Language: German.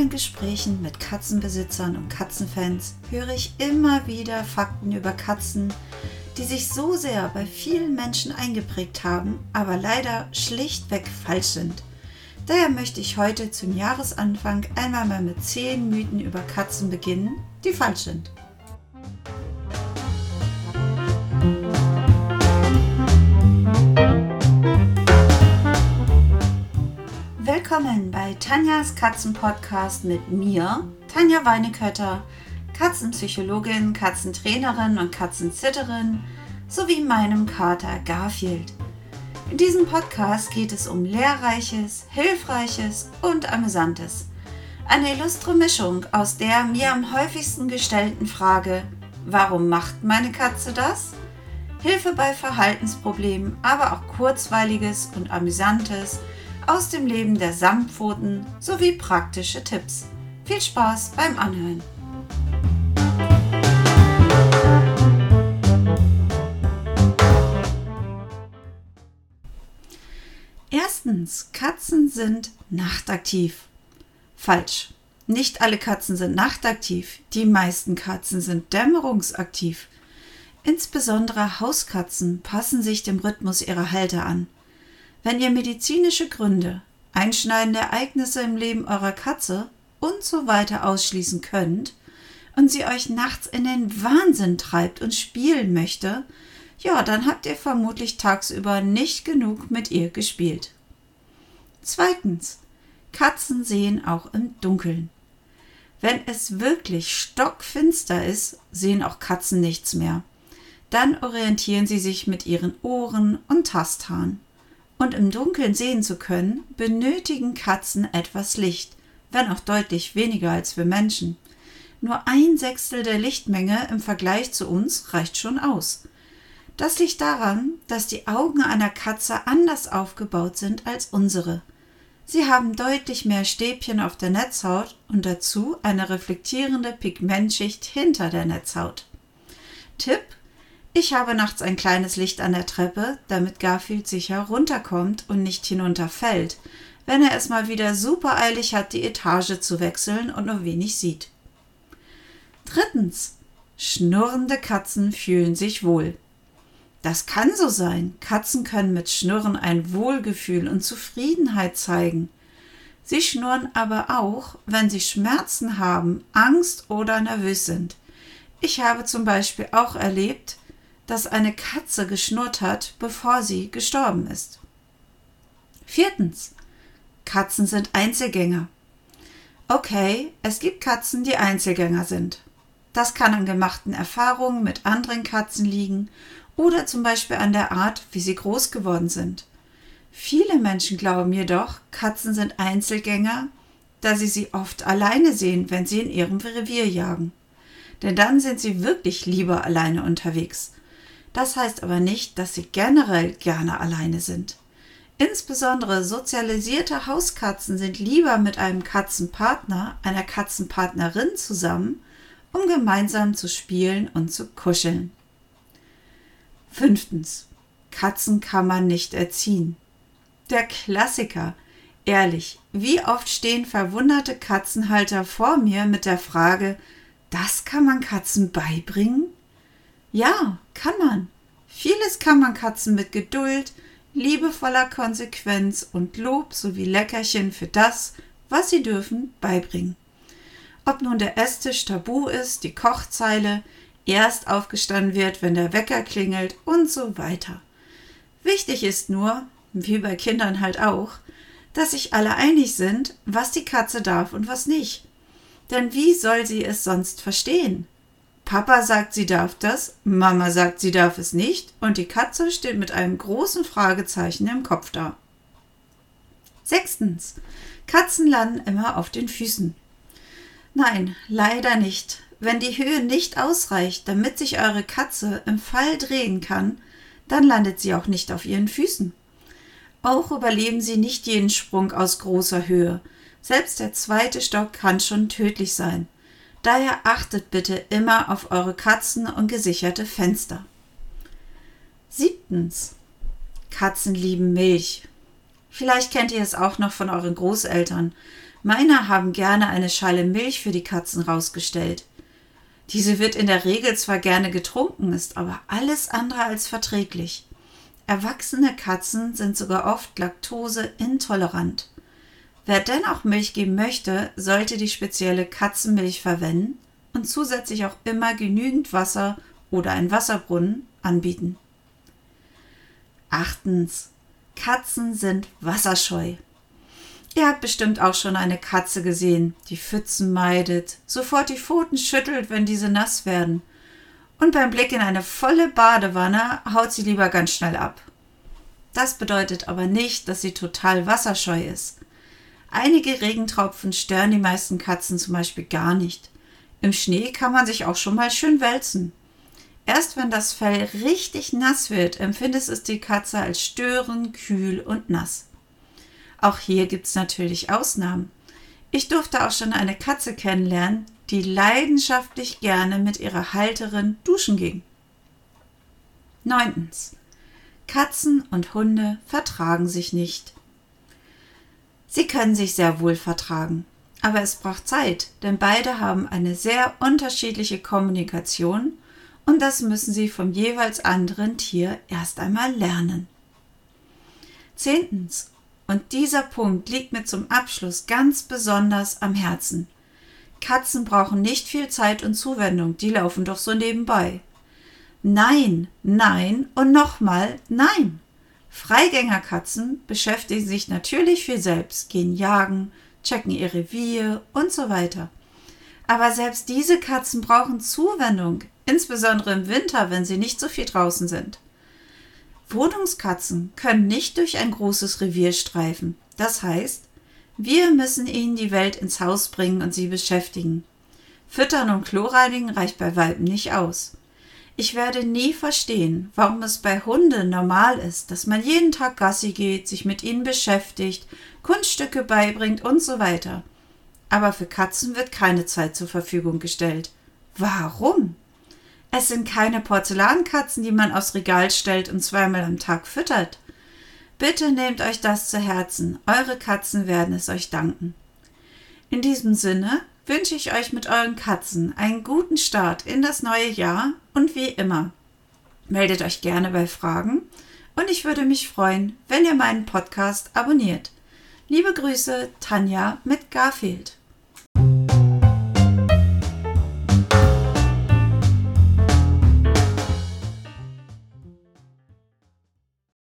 meinen Gesprächen mit Katzenbesitzern und Katzenfans höre ich immer wieder Fakten über Katzen, die sich so sehr bei vielen Menschen eingeprägt haben, aber leider schlichtweg falsch sind. Daher möchte ich heute zum Jahresanfang einmal mal mit 10 Mythen über Katzen beginnen, die falsch sind. Willkommen bei Tanjas Katzenpodcast mit mir, Tanja Weinekötter, Katzenpsychologin, Katzentrainerin und Katzenzitterin, sowie meinem Kater Garfield. In diesem Podcast geht es um Lehrreiches, Hilfreiches und Amüsantes. Eine illustre Mischung aus der mir am häufigsten gestellten Frage, warum macht meine Katze das? Hilfe bei Verhaltensproblemen, aber auch Kurzweiliges und Amüsantes aus dem Leben der Samtpfoten sowie praktische Tipps. Viel Spaß beim Anhören! Erstens, Katzen sind nachtaktiv. Falsch. Nicht alle Katzen sind nachtaktiv. Die meisten Katzen sind dämmerungsaktiv. Insbesondere Hauskatzen passen sich dem Rhythmus ihrer Halter an. Wenn ihr medizinische Gründe, einschneidende Ereignisse im Leben eurer Katze und so weiter ausschließen könnt und sie euch nachts in den Wahnsinn treibt und spielen möchte, ja, dann habt ihr vermutlich tagsüber nicht genug mit ihr gespielt. Zweitens, Katzen sehen auch im Dunkeln. Wenn es wirklich stockfinster ist, sehen auch Katzen nichts mehr. Dann orientieren sie sich mit ihren Ohren und Tasthahn. Und im Dunkeln sehen zu können, benötigen Katzen etwas Licht, wenn auch deutlich weniger als wir Menschen. Nur 1/6 der Lichtmenge im Vergleich zu uns reicht schon aus. Das liegt daran, dass die Augen einer Katze anders aufgebaut sind als unsere. Sie haben deutlich mehr Stäbchen auf der Netzhaut und dazu eine reflektierende Pigmentschicht hinter der Netzhaut. Tipp: Ich habe nachts ein kleines Licht an der Treppe, damit Garfield sicher runterkommt und nicht hinunterfällt, wenn er es mal wieder super eilig hat, die Etage zu wechseln und nur wenig sieht. Drittens, schnurrende Katzen fühlen sich wohl. Das kann so sein. Katzen können mit Schnurren ein Wohlgefühl und Zufriedenheit zeigen. Sie schnurren aber auch, wenn sie Schmerzen haben, Angst oder nervös sind. Ich habe zum Beispiel auch erlebt, dass eine Katze geschnurrt hat, bevor sie gestorben ist. Viertens, Katzen sind Einzelgänger. Okay, es gibt Katzen, die Einzelgänger sind. Das kann an gemachten Erfahrungen mit anderen Katzen liegen oder zum Beispiel an der Art, wie sie groß geworden sind. Viele Menschen glauben jedoch, Katzen sind Einzelgänger, da sie oft alleine sehen, wenn sie in ihrem Revier jagen. Denn dann sind sie wirklich lieber alleine unterwegs. Das heißt aber nicht, dass sie generell gerne alleine sind. Insbesondere sozialisierte Hauskatzen sind lieber mit einem Katzenpartner, einer Katzenpartnerin zusammen, um gemeinsam zu spielen und zu kuscheln. Fünftens, Katzen kann man nicht erziehen. Der Klassiker. Ehrlich, wie oft stehen verwunderte Katzenhalter vor mir mit der Frage, das kann man Katzen beibringen? Ja, kann man. Vieles kann man Katzen mit Geduld, liebevoller Konsequenz und Lob sowie Leckerchen für das, was sie dürfen, beibringen. Ob nun der Esstisch tabu ist, die Kochzeile, erst aufgestanden wird, wenn der Wecker klingelt und so weiter. Wichtig ist nur, wie bei Kindern halt auch, dass sich alle einig sind, was die Katze darf und was nicht. Denn wie soll sie es sonst verstehen? Papa sagt, sie darf das, Mama sagt, sie darf es nicht und die Katze steht mit einem großen Fragezeichen im Kopf da. Sechstens, Katzen landen immer auf den Füßen. Nein, leider nicht. Wenn die Höhe nicht ausreicht, damit sich eure Katze im Fall drehen kann, dann landet sie auch nicht auf ihren Füßen. Auch überleben sie nicht jeden Sprung aus großer Höhe. Selbst der 2. Stock kann schon tödlich sein. Daher achtet bitte immer auf eure Katzen und gesicherte Fenster. 7. Katzen lieben Milch. Vielleicht kennt ihr es auch noch von euren Großeltern. Meine haben gerne eine Schale Milch für die Katzen rausgestellt. Diese wird in der Regel zwar gerne getrunken, ist aber alles andere als verträglich. Erwachsene Katzen sind sogar oft laktoseintolerant. Wer dennoch Milch geben möchte, sollte die spezielle Katzenmilch verwenden und zusätzlich auch immer genügend Wasser oder einen Wasserbrunnen anbieten. 8. Katzen sind wasserscheu. Ihr habt bestimmt auch schon eine Katze gesehen, die Pfützen meidet, sofort die Pfoten schüttelt, wenn diese nass werden. Und beim Blick in eine volle Badewanne haut sie lieber ganz schnell ab. Das bedeutet aber nicht, dass sie total wasserscheu ist. Einige Regentropfen stören die meisten Katzen zum Beispiel gar nicht. Im Schnee kann man sich auch schon mal schön wälzen. Erst wenn das Fell richtig nass wird, empfindet es die Katze als störend, kühl und nass. Auch hier gibt es natürlich Ausnahmen. Ich durfte auch schon eine Katze kennenlernen, die leidenschaftlich gerne mit ihrer Halterin duschen ging. 9. Katzen und Hunde vertragen sich nicht. Sie können sich sehr wohl vertragen, aber es braucht Zeit, denn beide haben eine sehr unterschiedliche Kommunikation und das müssen sie vom jeweils anderen Tier erst einmal lernen. 10. Und dieser Punkt liegt mir zum Abschluss ganz besonders am Herzen. Katzen brauchen nicht viel Zeit und Zuwendung, die laufen doch so nebenbei. Nein, nein und nochmal nein. Freigängerkatzen beschäftigen sich natürlich viel selbst, gehen jagen, checken ihr Revier und so weiter. Aber selbst diese Katzen brauchen Zuwendung, insbesondere im Winter, wenn sie nicht so viel draußen sind. Wohnungskatzen können nicht durch ein großes Revier streifen. Das heißt, wir müssen ihnen die Welt ins Haus bringen und sie beschäftigen. Füttern und Kloreinigen reicht bei Welpen nicht aus. Ich werde nie verstehen, warum es bei Hunden normal ist, dass man jeden Tag Gassi geht, sich mit ihnen beschäftigt, Kunststücke beibringt und so weiter. Aber für Katzen wird keine Zeit zur Verfügung gestellt. Warum? Es sind keine Porzellankatzen, die man aufs Regal stellt und zweimal am Tag füttert. Bitte nehmt euch das zu Herzen, eure Katzen werden es euch danken. In diesem Sinne wünsche ich euch mit euren Katzen einen guten Start in das neue Jahr und wie immer, meldet euch gerne bei Fragen und ich würde mich freuen, wenn ihr meinen Podcast abonniert. Liebe Grüße, Tanja mit Garfield.